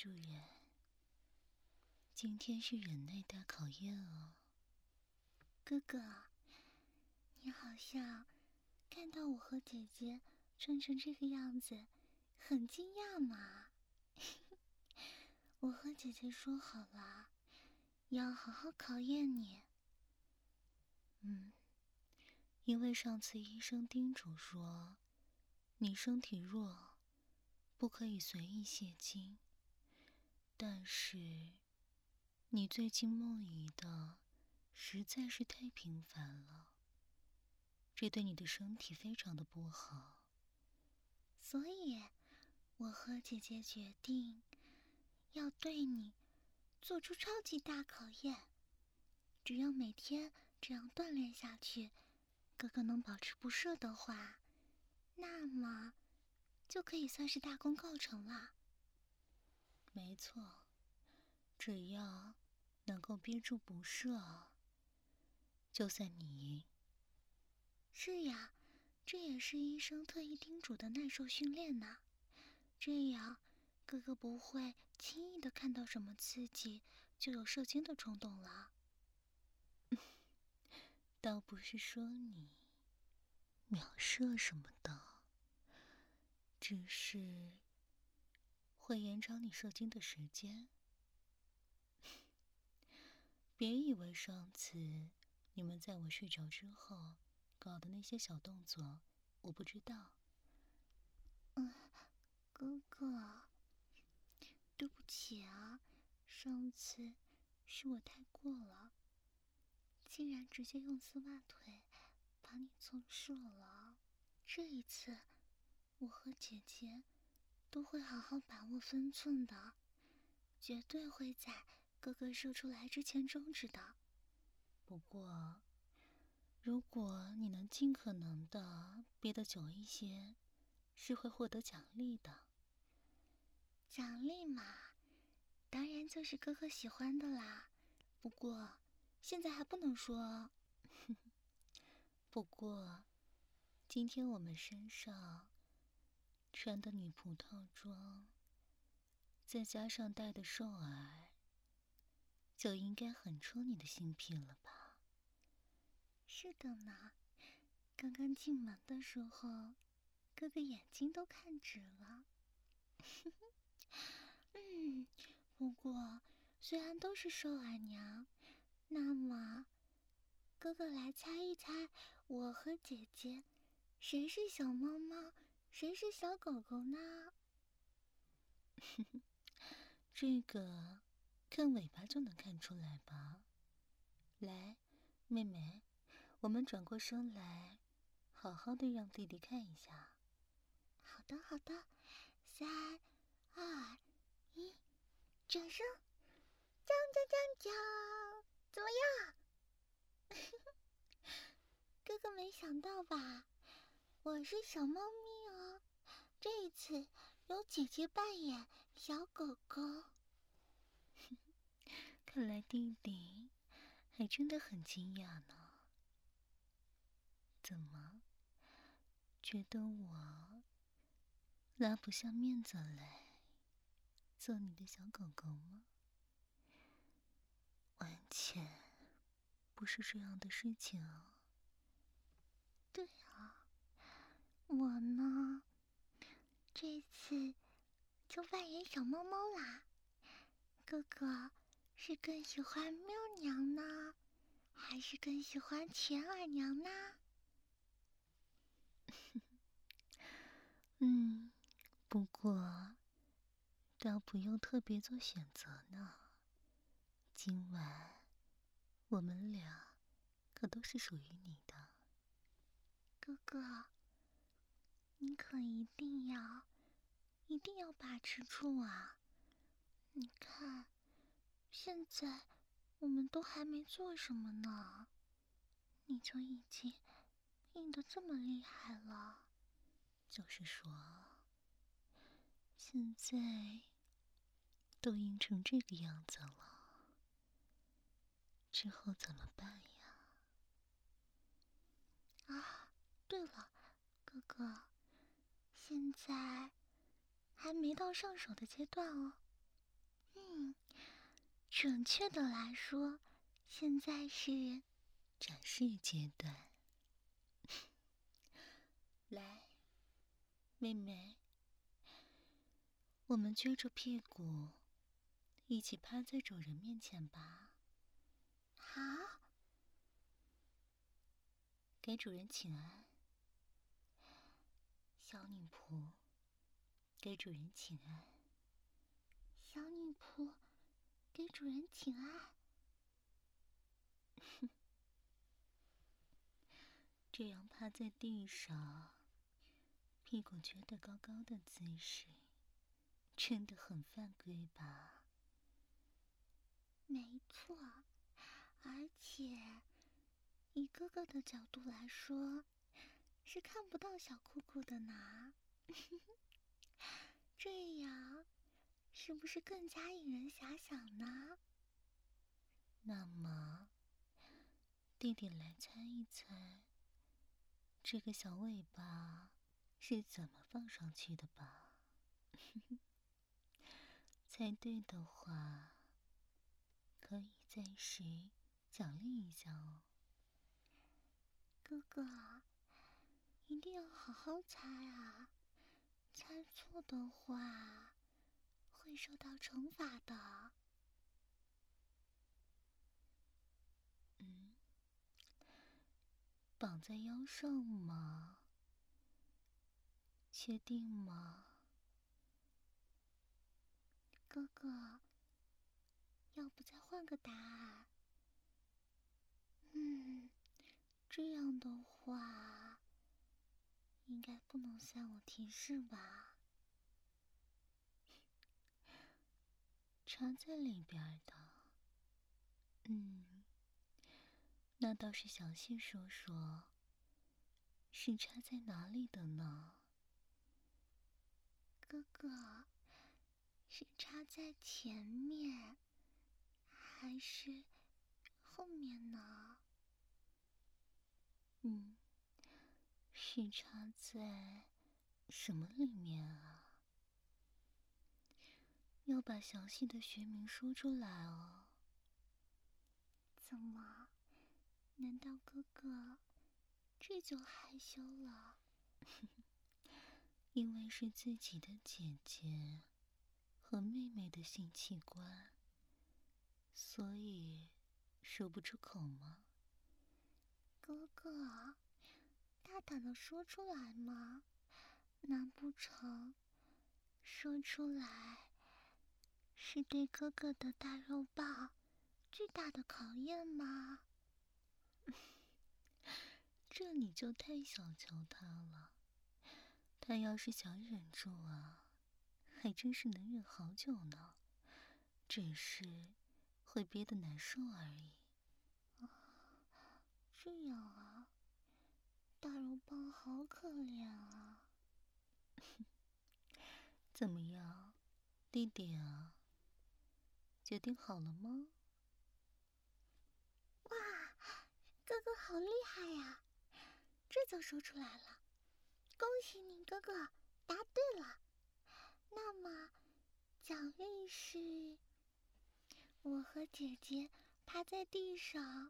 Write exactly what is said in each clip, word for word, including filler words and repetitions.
主人，今天是忍耐大考验哦。 哥哥，你好像看到我和姐姐穿成这个样子，很惊讶嘛？我和姐姐说好了，要好好考验你。 嗯，因为上次医生叮嘱说，你身体弱，不可以随意泄精。但是，你最近梦遗的实在是太频繁了，这对你的身体非常的不好。 所以，我和姐姐决定要对你做出超级大考验。只要每天这样锻炼下去，哥哥能保持不射的话，那么就可以算是大功告成了。 没错，只要能够憋住不射，就算你赢。 是呀，这也是医生特意叮嘱的耐受训练呢。这样，哥哥不会轻易的看到什么刺激就有射精的冲动了。 倒不是说你秒射什么的，只是会延长你射精的时间。别以为上次你们在我睡着之后搞的那些小动作，我不知道。 嗯，哥哥，对不起啊，上次是我太过了，竟然直接用丝袜腿把你纵射了。这一次，我和姐姐都会好好把握分寸的，绝对会在哥哥射出来之前终止的。 不过，如果你能尽可能的憋得久一些，是会获得奖励的。 奖励嘛，当然就是哥哥喜欢的啦。不过，现在还不能说哦。 不过，今天我们身上穿的女仆套装，再加上戴的兽耳，就应该很戳你的心脾了吧？ 是的呢，刚刚进门的时候，哥哥眼睛都看直了。嗯，不过虽然都是兽耳娘，那么哥哥来猜一猜，我和姐姐谁是小猫猫，谁是小狗狗呢？ 这个看尾巴就能看出来吧？来，妹妹，我们转过身来，好好的让弟弟看一下。 好的，好的，三、二、一，掌声！锵锵锵锵！怎么样？哥哥没想到吧？我是小猫咪哦，这一次由姐姐扮演小狗狗。 看来弟弟还真的很惊讶呢。怎么，觉得我拉不下面子来做你的小狗狗吗？完全不是这样的事情啊。 对啊，我呢，这次就扮演小猫猫啦。哥哥是更喜欢喵娘呢，还是更喜欢钱耳娘呢？ 嗯，不过倒不用特别做选择呢。今晚我们俩可都是属于你的。 哥哥，你可一定要，一定要把持住啊！你看，现在我们都还没做什么呢，你就已经硬得这么厉害了。 就是说，现在都硬成这个样子了，之后怎么办呀？ 啊，对了，哥哥，现在还没到上手的阶段哦。 嗯，准确的来说，现在是展示阶段。来，妹妹，我们撅着屁股，一起趴在主人面前吧。 好。 给主人请安。小女仆，给主人请安。 小女仆，给主人请安。 这样趴在地上，屁股撅得高高的姿势，真的很犯规吧？ 没错，而且以哥哥的角度来说，是看不到小裤裤的呢。这样是不是更加引人遐想呢？ 那么，弟弟来猜一猜，这个小尾巴是怎么放上去的吧？猜对的话，可以暂时奖励一下哦。 哥哥，一定要好好猜啊！猜错的话，会受到惩罚的。 嗯，绑在腰上吗？确定吗？ 哥哥，要不再换个答案？嗯，这样的话，应该不能算我提示吧？ 插在里边的。嗯，那倒是详细说说，是插在哪里的呢？ 哥哥，是插在前面，还是后面呢？ 嗯，是插在什么里面啊？要把详细的学名说出来哦。 怎么？难道哥哥这就害羞了？ 因为是自己的姐姐和妹妹的性器官，所以说不出口吗？ 哥哥，大胆的说出来嘛！难不成说出来是对哥哥的大肉棒巨大的考验吗？ 这你就太小瞧他了。他要是想忍住啊，还真是能忍好久呢，只是会憋得难受而已。 这样啊，大肉棒好可怜啊！ 怎么样，弟弟啊？决定好了吗？ 哇，哥哥好厉害呀！这就说出来了，恭喜你哥哥答对了。那么，奖励是我和姐姐趴在地上，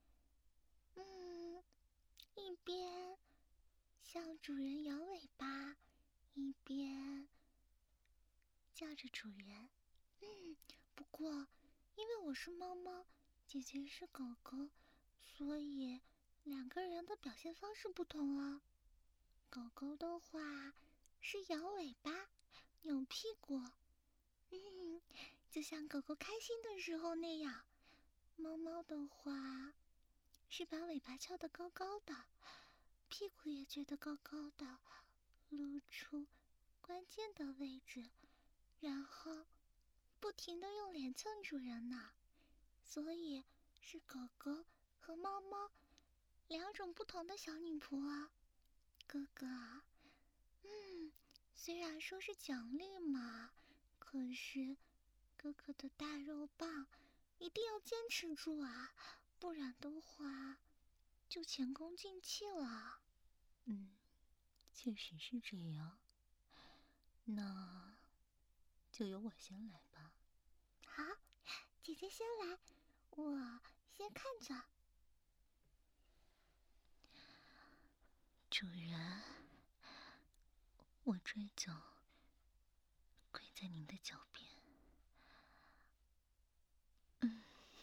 嗯，一边向主人摇尾巴，一边叫着主人。嗯，不过因为我是猫猫，姐姐是狗狗，所以两个人的表现方式不同哦。狗狗的话是摇尾巴、扭屁股，嗯，就像狗狗开心的时候那样。猫猫的话是把尾巴翘得高高的，屁股也撅得高高的，露出关键的位置，然后不停地用脸蹭主人呢。所以是狗狗和猫猫两种不同的小女仆啊。哥哥，嗯，虽然说是奖励嘛，可是哥哥的大肉棒一定要坚持住啊，不然的话就前功尽弃了。 嗯，确实是这样。那就由我先来吧。 好，姐姐先来，我先看着。 主人，我这脚跪在您的脚边。嗯，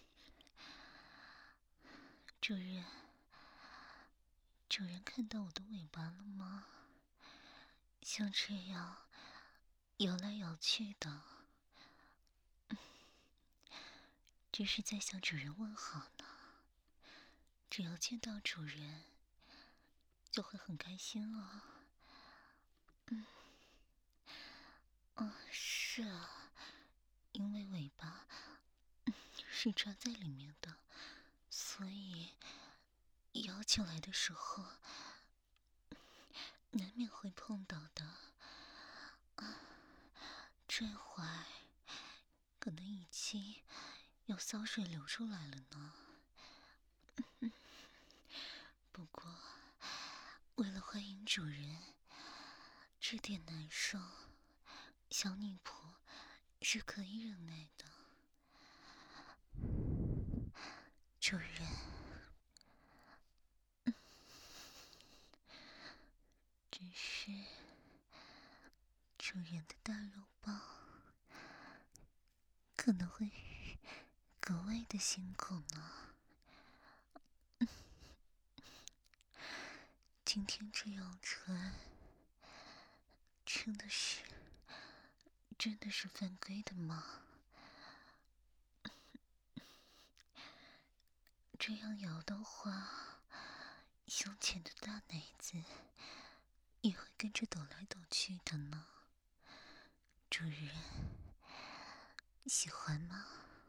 主人，主人看到我的尾巴了吗？像这样摇来摇去的，嗯，这是在向主人问好呢。只要见到主人，就会很开心了。嗯，哦，是啊，因为尾巴，嗯，是抓在里面的，所以摇起来的时候，难免会碰到的。啊，这会儿可能已经有骚水流出来了呢。嗯，不过为了欢迎主人，这点难受，小女仆是可以忍耐的。主人，嗯，只是主人的大肉包可能会格外的辛苦呢。嗯，今天这样穿，真的是真的是犯规的吗？这样摇的话，胸前的大奶子也会跟着抖来抖去的呢。主人喜欢吗？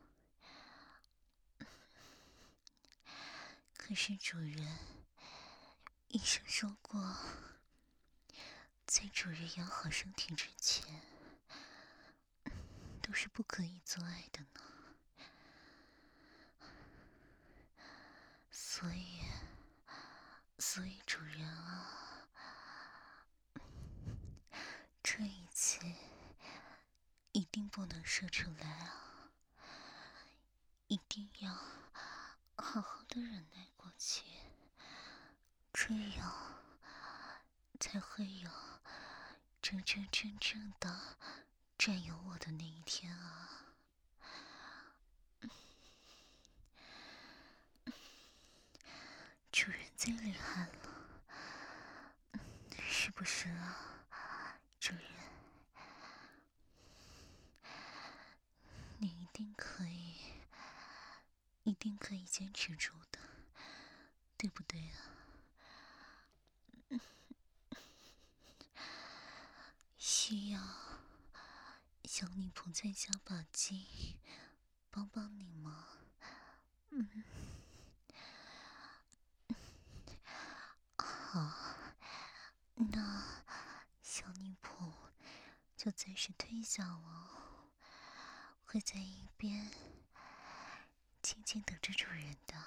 可是主人，医生说过，在主人养好身体之前，都是不可以做爱的呢。所以，所以主人啊，这一次一定不能射出来啊！一定要好好的忍耐过去，这样才会有真真正正的占有我的那一天啊！主人最厉害了，是不是啊？主人，你一定可以，一定可以坚持住的，对不对啊？需要小女仆在加把劲，帮帮你吗？嗯，好，那小女仆就暂时退下了，会在一边静静等着主人的。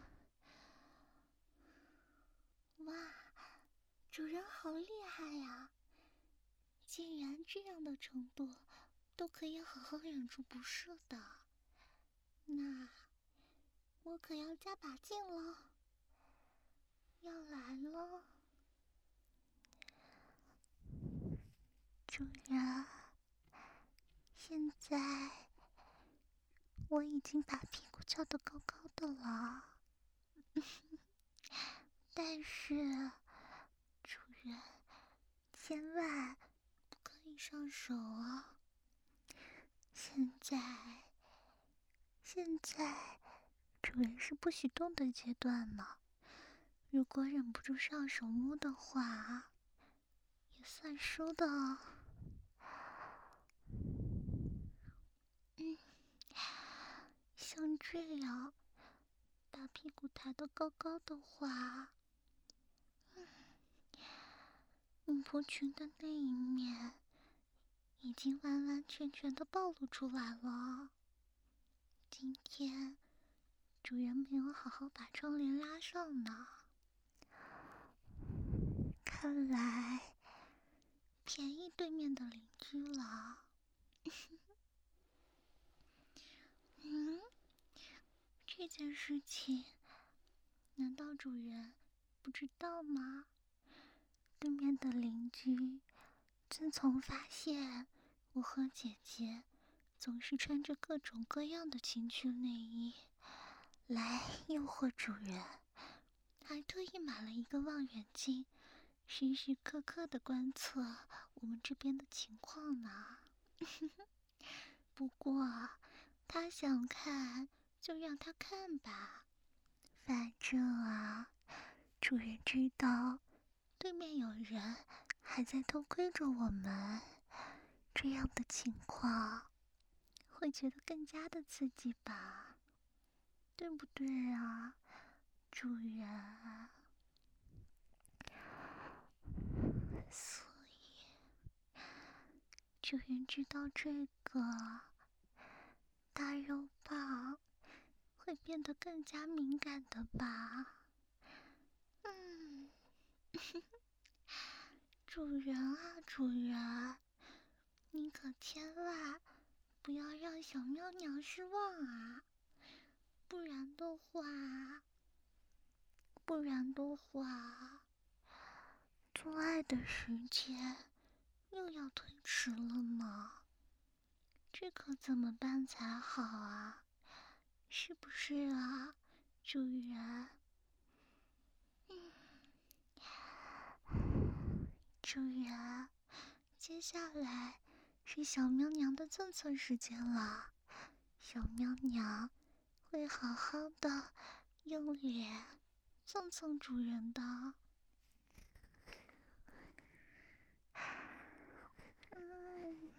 哇，主人好厉害呀！竟然这样的程度都可以好好忍住不射的，那我可要加把劲了，要来了。主人，现在我已经把屁股翘得高高的了，但是主人千万不可以上手啊！现在，现在主人是不许动的阶段呢。如果忍不住上手摸的话，也算输的哦。嗯，像这样把屁股抬得高高的话，嗯，女仆裙的那一面已经完完全全的暴露出来了。今天主人没有好好把窗帘拉上呢，看来便宜对面的邻居了。 这件事情，难道主人不知道吗？对面的邻居自从发现我和姐姐总是穿着各种各样的情趣内衣来诱惑主人，还特意买了一个望远镜，时时刻刻的观测我们这边的情况呢。不过他想看就让他看吧，反正啊，主人知道对面有人还在偷窥着我们，这样的情况会觉得更加的刺激吧，对不对啊，主人？所以主人知道这个，大肉棒会变得更加敏感的吧？嗯，主人啊，主人，你可千万不要让小喵娘失望啊！不然的话，不然的话，做爱的时间又要推迟了呢。这可怎么办才好啊？是不是啊，主人？嗯，主人，接下来是小喵娘的蹭蹭时间了。小喵娘会好好的用脸蹭蹭主人的。嗯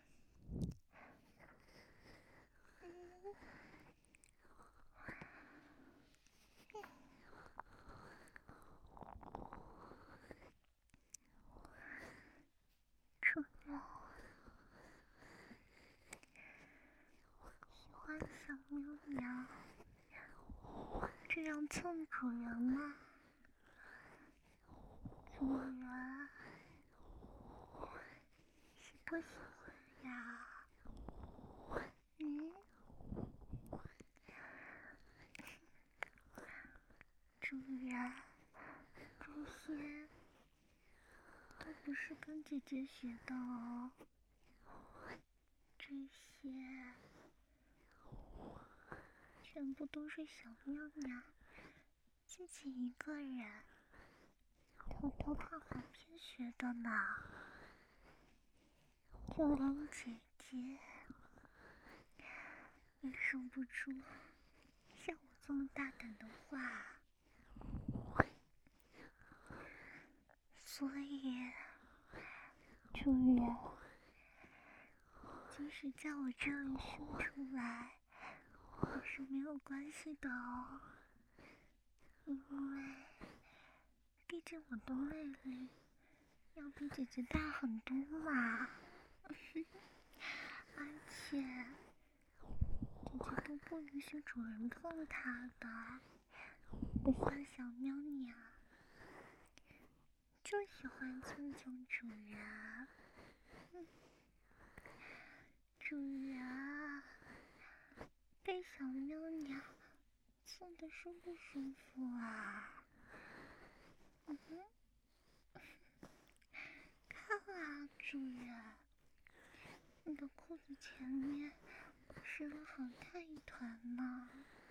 嗯主人喜欢小喵娘这样蹭主人吗？主人喜不喜欢呀？嗯，主人，这些都不是跟姐姐学的哦，这些全部都是小喵娘自己一个人偷偷看黄片学的呢。就连姐姐也说不出像我这么大胆的话，所以主人，即使在我这里生出来也是没有关系的哦，因为毕竟我的魅力要比姐姐大很多嘛。而且姐姐都不允许主人碰她的，不像小喵娘就喜欢蹭蹭主人。嗯，主人被小喵娘蹭的舒不舒服啊？嗯哼，看啊，主人，你的裤子前面湿了好大一团呢，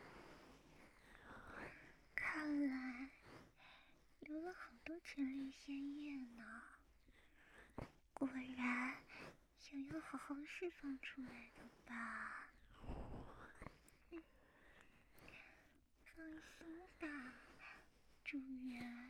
看来流了好多前列腺液呢。果然想要好好释放出来的吧？嗯，放心吧，主人，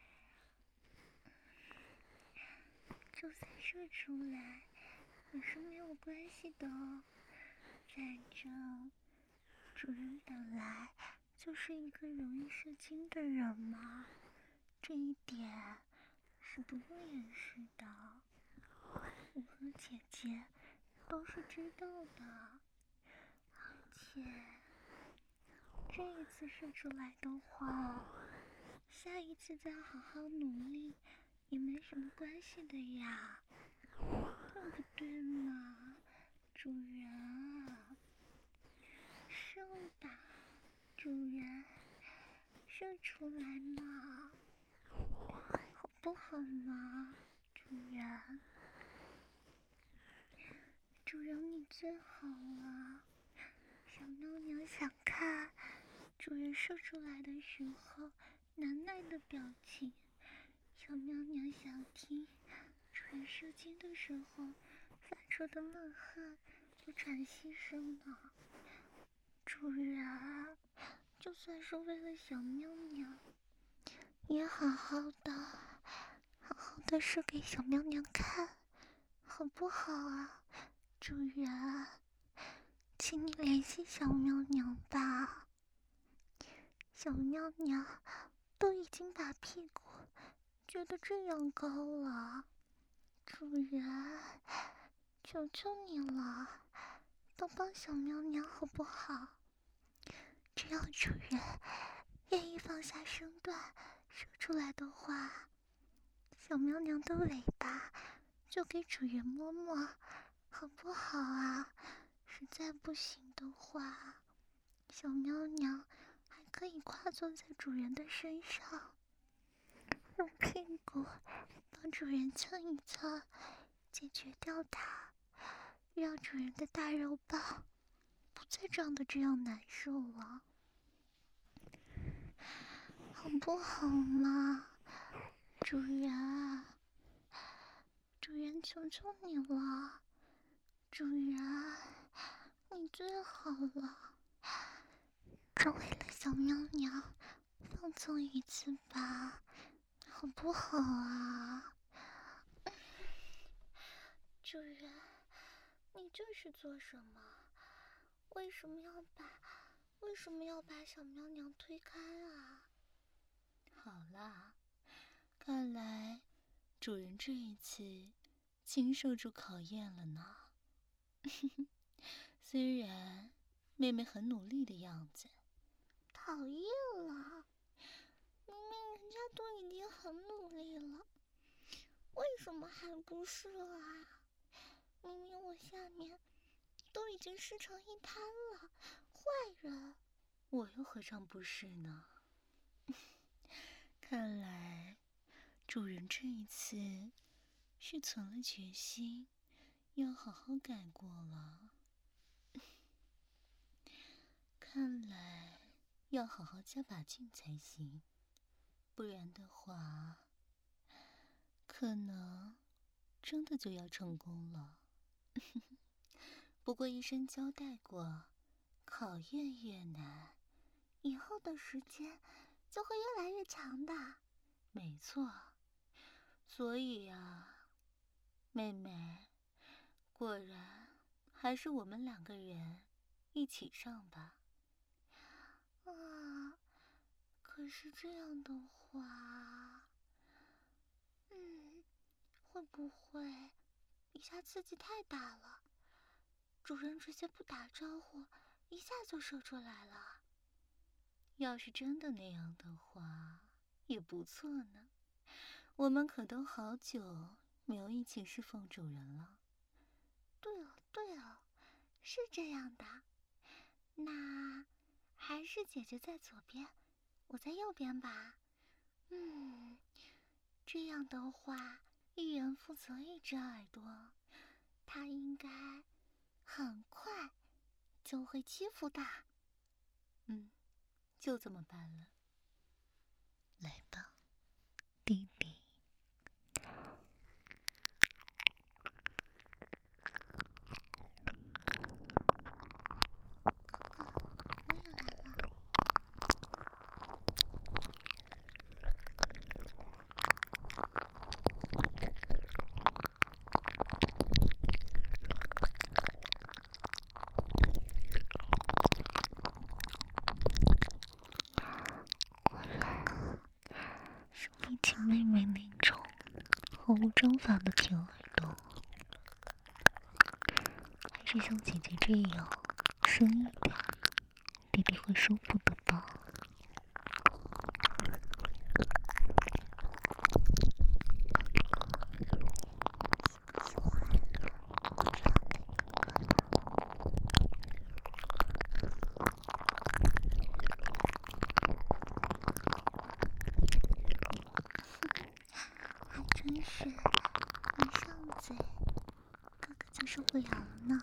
就算射出来也是没有关系的哦。反正主人本来就是一个容易射精的人嘛，这一点是不用掩饰的。我和姐姐都是知道的，而且这一次射出来的话，下一次再好好努力也没什么关系的呀，对不对嘛，主人？射吧，主人。 射出来嘛，好不好嘛，主人？主人你最好了，小喵娘想看主人射出来的时候难耐的表情，小喵娘想听主人射精的时候发出的闷哼和喘息声呢。主人，就算是为了小喵娘，也好好的好好的射给小喵娘看，好不好啊？主人，请你联系小喵娘吧。小喵娘都已经把屁股撅得这样高了，主人，求求你了，都帮小喵娘好不好？只要主人愿意放下身段射出来的话，小喵娘的尾巴就给主人摸摸，好不好啊？实在不行的话，小喵娘还可以跨坐在主人的身上，用屁股帮主人蹭一蹭，解决掉它，让主人的大肉棒不再长得这样难受了，好不好嘛？主人，主人求求你了，主人，你最好了，只为了小喵娘放纵一次吧，好不好啊？主人，你这是做什么？为什么要把为什么要把小喵娘推开啊？ 好啦，看来主人这一次经受住考验了呢。虽然妹妹很努力的样子。 讨厌了，明明人家都已经很努力了，为什么还不射啊？明明我下面都已经湿成一滩了，坏人！ 我又何尝不是呢？看来主人这一次是存了决心，要好好改过了。看来要好好加把劲才行，不然的话，可能真的就要成功了。不过医生交代过，考验越难， 以后的时间就会越来越长的。 没错，所以啊，妹妹，果然还是我们两个人一起上吧。 啊，可是这样的话，嗯，会不会一下刺激太大了？主人直接不打招呼，一下就射出来了。 要是真的那样的话，也不错呢。我们可都好久没有一起侍奉主人了。 对哦，对哦，是这样的。那还是姐姐在左边，我在右边吧。嗯，这样的话，一人负责一只耳朵，他应该很快就会欺负的。 嗯，就这么办了。 来吧，弟弟。妹妹那种毫无章法的舔耳朵，还是像姐姐这样深一点，弟弟会舒服的吧？ 真是一上嘴，哥哥就受不了了呢。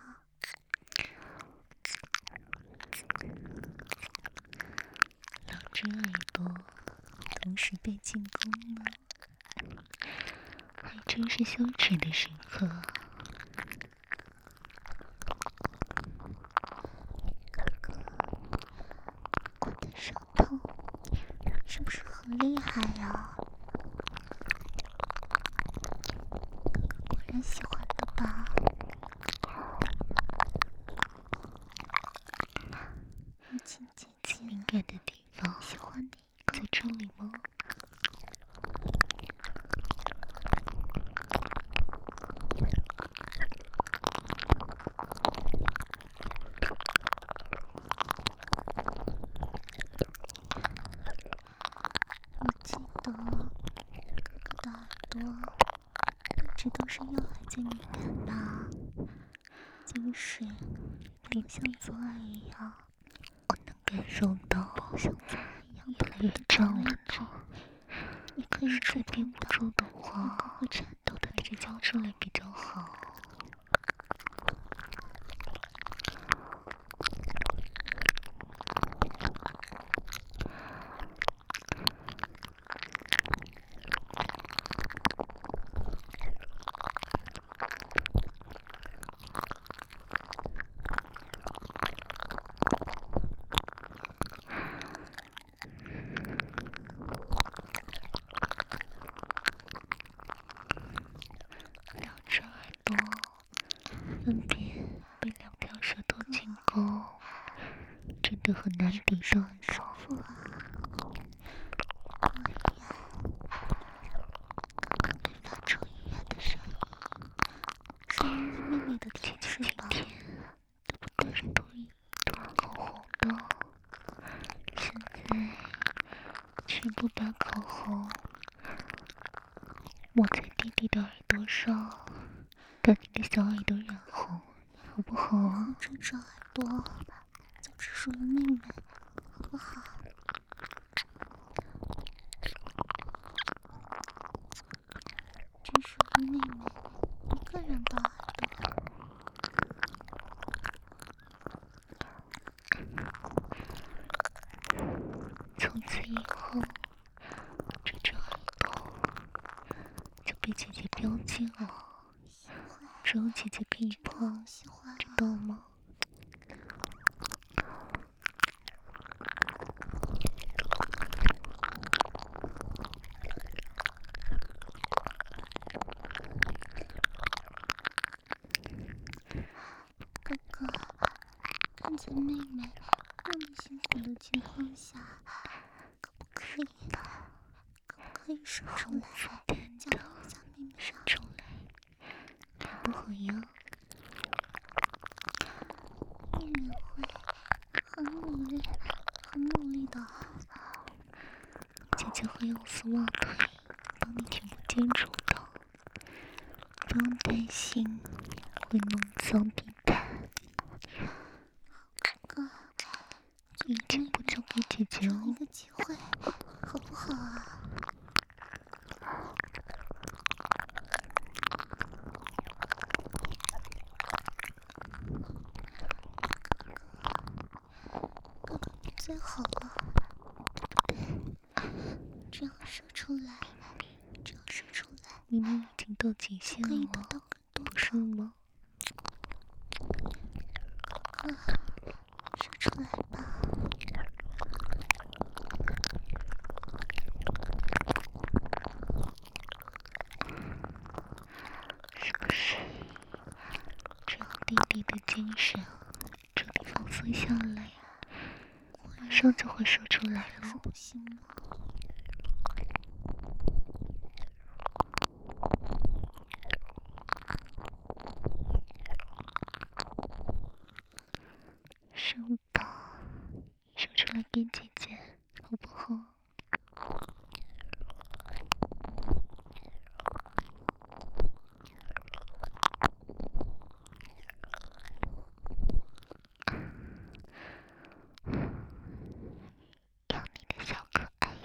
两只耳朵同时被进攻了，还真是羞耻的时刻。 哥哥，我的手痛是不是很厉害呀？哥哥果然喜欢的吧？母亲姐姐， 敏感的地方喜欢哪一个？ 在这里吗？ 我记得哥哥的耳朵一直都是要还最敏感的，即使没有像左耳一样， 我能感受到， 像左耳一样本来也胀了呢， 也可以实在憋不住的哥话， 哥会颤抖的， 还是交出来比较好。两只耳朵分别被两条舌头进攻，真的很难抵受住。 不啊！哎呀，哥哥会发出愉悦的声音，是因为妹妹的天气吧？ 今天都是涂一涂口红的，现在全部把口红抹在弟弟的耳朵上，把你的小耳朵染红，好不好啊？ 这只耳朵就只属于妹妹，好不好？只属于妹妹一个人的耳朵。 从此以后，这只耳朵就被姐姐标记了，只有姐姐可以碰， 喜欢知道吗？ 哥哥，看在妹妹那么辛苦的情况下，可不可以？可不可以说出来，叫我在妹妹上出来，好不好呀？ 妹妹会很努力、很努力的。 姐姐会用丝袜腿帮你挺不坚住的，不用担心会弄脏地毯。 哥哥， 一件不交给姐姐一哦。 个机会，好不好啊？哥哥，你最好了，对不对？这样射出来，这样射出来， 明明已经到极限可以得了， 到更多不是吗？ 哥哥，射出来吧。 是不是？只要弟弟的精神彻底放松下来，马上就会射出来是了。 不行了。 射吧，射出来给姐姐，好不好？要你的小可爱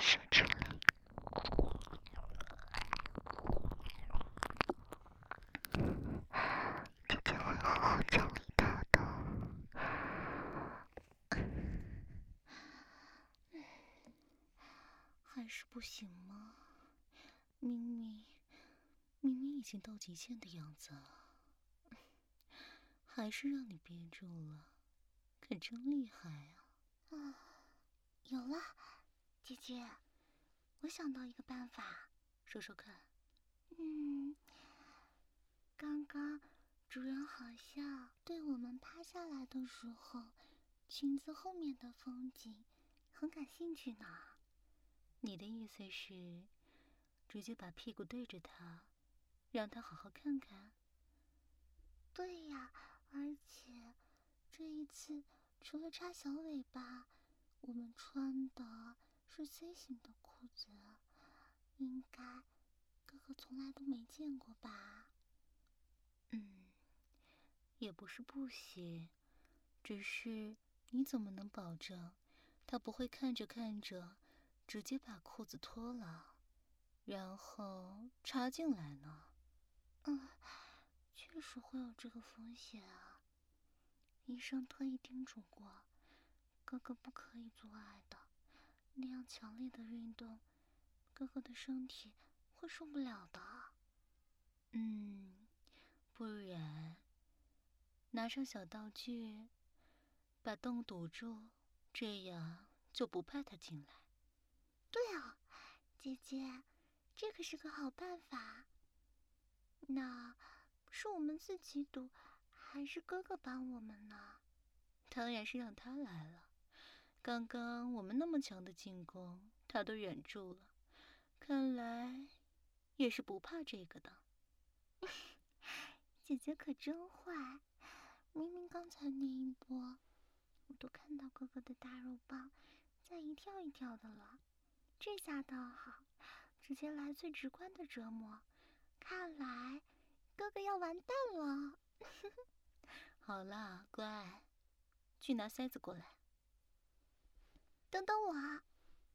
还是不行吗？明明明明已经到极限的样子了，还是让你憋住了，可真厉害啊！ 啊，有了，姐姐，我想到一个办法， 说说看。 嗯，刚刚主人好像对我们趴下来的时候，裙子后面的风景很感兴趣呢。 你的意思是，直接把屁股对着他，让他好好看看？ 对呀，而且这一次除了插小尾巴，我们穿的是 C 型的裤子，应该哥哥从来都没见过吧？ 嗯，也不是不行，只是你怎么能保证他不会看着看着直接把裤子脱了，然后插进来呢？ 嗯，确实会有这个风险啊。医生特意叮嘱过，哥哥不可以做爱的，那样强烈的运动，哥哥的身体会受不了的。 嗯，不然拿上小道具，把洞堵住，这样就不怕他进来。 对啊，姐姐，这可是个好办法。那是我们自己堵，还是哥哥帮我们呢？ 当然是让他来了。刚刚我们那么强的进攻，他都忍住了，看来也是不怕这个的。 姐姐可真坏，明明刚才那一波，我都看到哥哥的大肉棒在一跳一跳的了。这下倒好，直接来最直观的折磨。看来哥哥要完蛋了。 好啦，乖，去拿塞子过来。 等等我啊！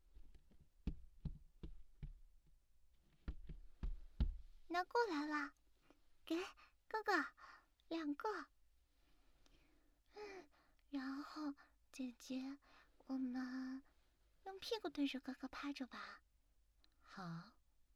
拿过来了，给哥哥两个。嗯，然后姐姐，我们用屁股对着哥哥趴着吧。 好，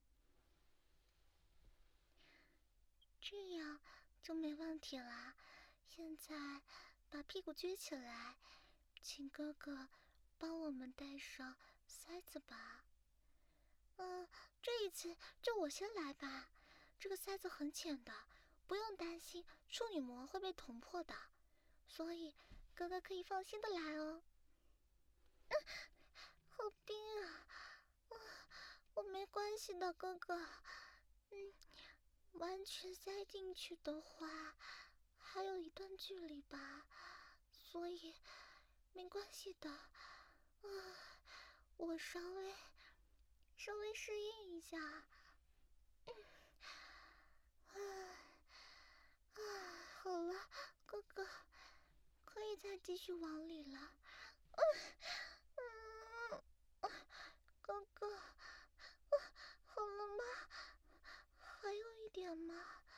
这样就没问题啦。现在把屁股撅起来，请哥哥帮我们戴上塞子吧。嗯，这一次就我先来吧。这个塞子很浅的，不用担心处女膜会被捅破的，所以哥哥可以放心的来哦。嗯，好冰啊！啊，我没关系的，哥哥。嗯，完全塞进去的话，还有一段距离吧，所以没关系的。啊，我稍微稍微适应一下。嗯，啊啊，好了，哥哥，可以再继续往里了。嗯嗯，哥哥，啊，好了吗？还有一点吗？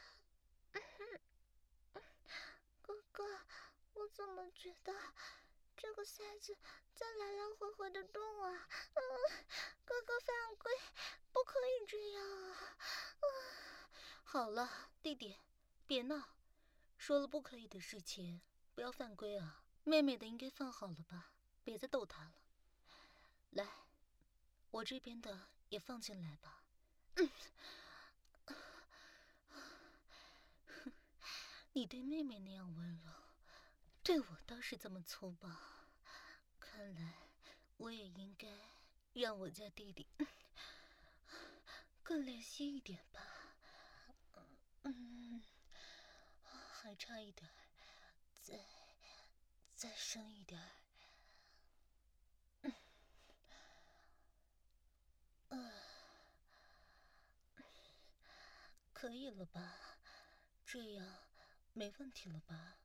哥哥，我怎么觉得这个塞子在来来回回的动啊？嗯，哥哥犯规，不可以这样啊！嗯， 好了，弟弟，别闹，说了不可以的事情，不要犯规啊。妹妹的应该放好了吧，别再逗她了。来，我这边的也放进来吧。嗯，你对妹妹那样温柔，对我倒是这么粗暴。看来我也应该让我家弟弟更练习一点吧。嗯，还差一点，再再深一点。嗯，呃，可以了吧？这样没问题了吧？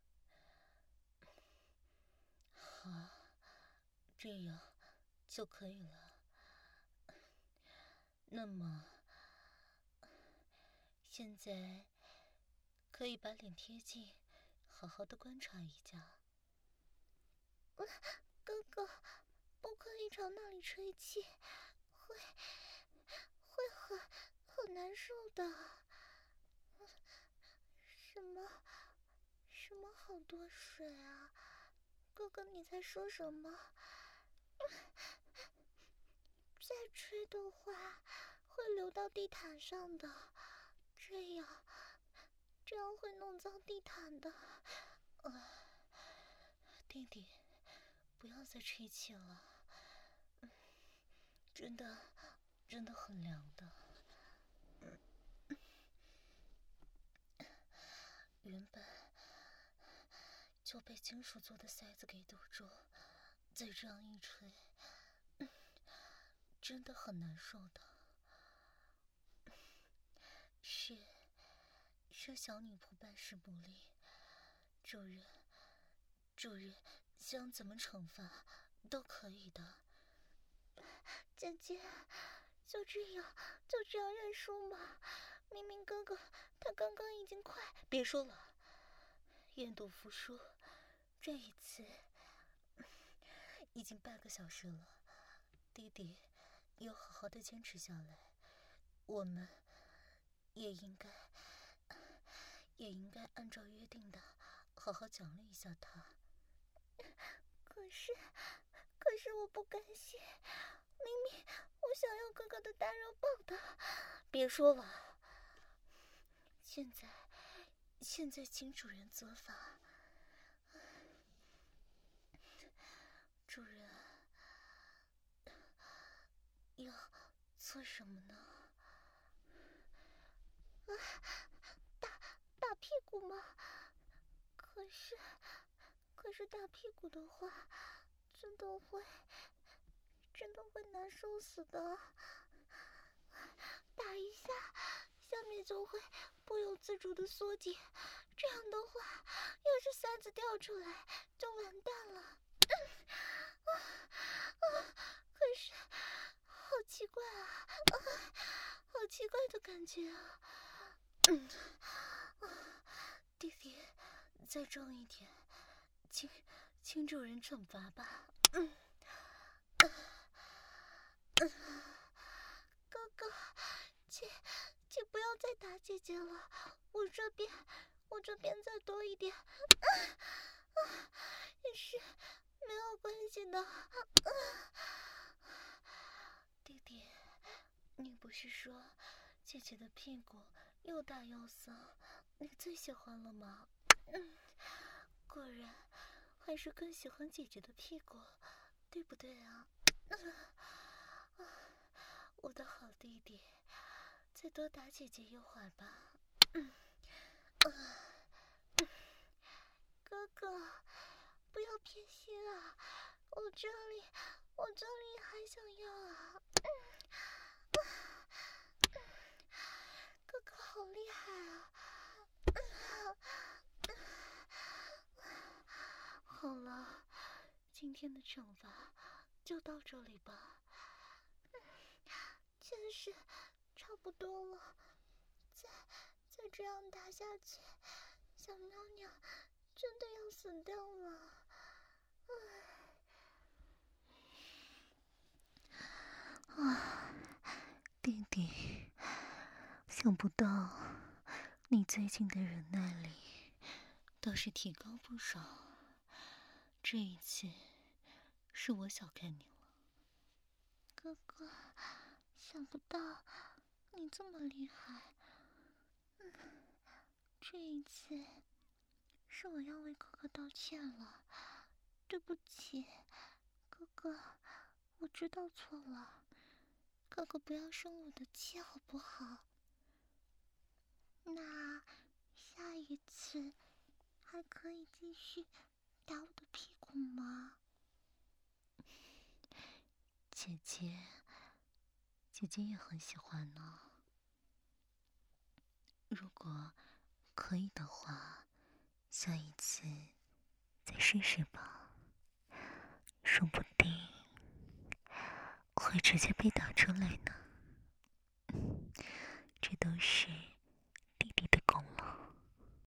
好，这样就可以了。那么，现在可以把脸贴近，好好的观察一下。 哥哥，不可以朝那里吹气， 会会很很难受的。什么什么好多水啊？哥哥你在说什么？再吹的话会流到地毯上的，这样这样会弄脏地毯的。 呃，弟弟，不要再吹气了，真的真的很凉的。原本就被金属做的塞子给堵住，再这样一吹，真的很难受的。是是小女仆办事不力，主人主人想怎么惩罚都可以的。 姐姐，就这样就这样认输吗？明明哥哥他刚刚已经快…… 别说了，愿赌服输。这一次已经半个小时了，弟弟要好好的坚持下来，我们也应该也应该按照约定的好好奖励一下他。 可是可是我不甘心，明明我想要哥哥的大肉棒的。 别说了，现在现在请主人责罚。主人要做什么呢？ 啊，打打屁股吗？可是可是打屁股的话，真的会真的会难受死的。打一下，下面就会不由自主的缩紧，这样的话，要是塞子掉出来，就完蛋了。啊啊！可是好奇怪啊，啊好奇怪的感觉啊。 嗯，啊，弟弟，再重一点，请请主人惩罚吧。嗯， 嗯，哥哥，请请不要再打姐姐了，我这边我这边再多一点，啊啊，也是没有关系的。啊， 弟弟，你不是说姐姐的屁股又大又骚，你最喜欢了吗？嗯，果然还是更喜欢姐姐的屁股，对不对啊？啊，我的好弟弟，再多打姐姐一会儿吧。嗯，啊， 哥哥，不要偏心啊，我这里我这里还想要啊。嗯，哥哥好厉害啊。 好了，今天的惩罚就到这里吧。 真是差不多了，再再这样打下去，小喵喵真的要死掉了。 唉，啊，弟弟，想不到你最近的忍耐力倒是提高不少，这一次是我小看你了。 哥哥，想不到你这么厉害。嗯，这一次是我要为哥哥道歉了，对不起，哥哥，我知道错了，哥哥不要生我的气好不好？那下一次还可以继续打我的屁股吗？ 姐姐，姐姐也很喜欢呢。如果可以的话，下一次再试试吧，说不定会直接被打出来呢。这都是